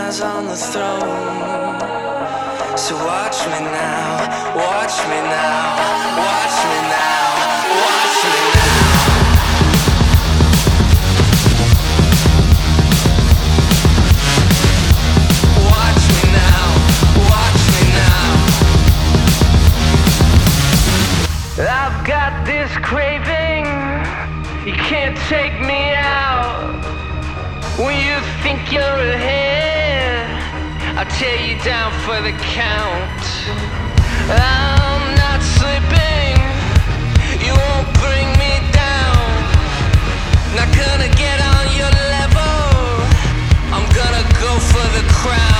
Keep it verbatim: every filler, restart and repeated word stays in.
eyes on the throne. So watch me now, watch me now, watch me now, watch me now. Watch me now, watch me now. I've got this craving, you can't take me out. When you think you're ahead, I'll tear you down for the count. I'm not slipping, you won't bring me down. Not gonna get on your level, I'm gonna go for the crown.